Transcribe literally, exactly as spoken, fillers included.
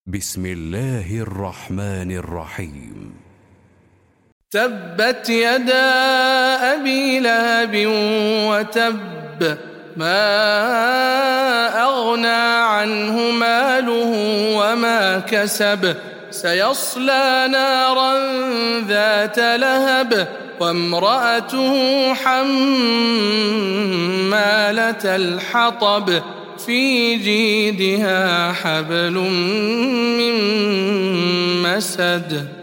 بسم الله الرحمن الرحيم. تبت يدا أبي لهب وتب، ما أغنى عنه ماله وما كسب، سيصلى نارا ذات لهب وامرأته حمالة الحطب في جيدها حبل من مسد.